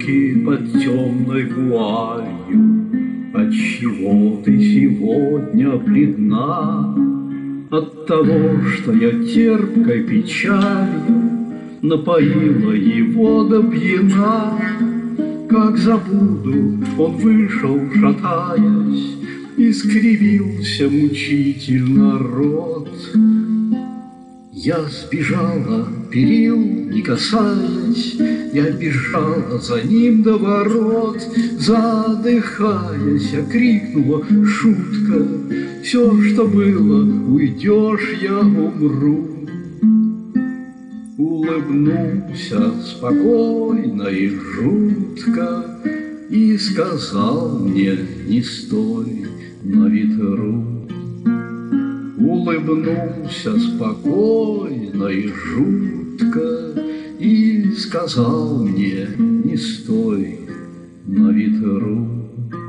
руки под темной вуалью. Отчего ты сегодня бледна? От того, что я терпкой печалью напоила его до пьяна. Как забуду, он вышел, шатаясь, и скривился мучительно рот. Я сбежала, перил не касаясь, я бежала за ним до ворот. Задыхаясь, я крикнула: шутка, все, что было, уйдешь, я умру. Улыбнулся спокойно и жутко и сказал мне: не стой на ветру. Улыбнулся спокойно и жутко и сказал мне: не стой на ветру.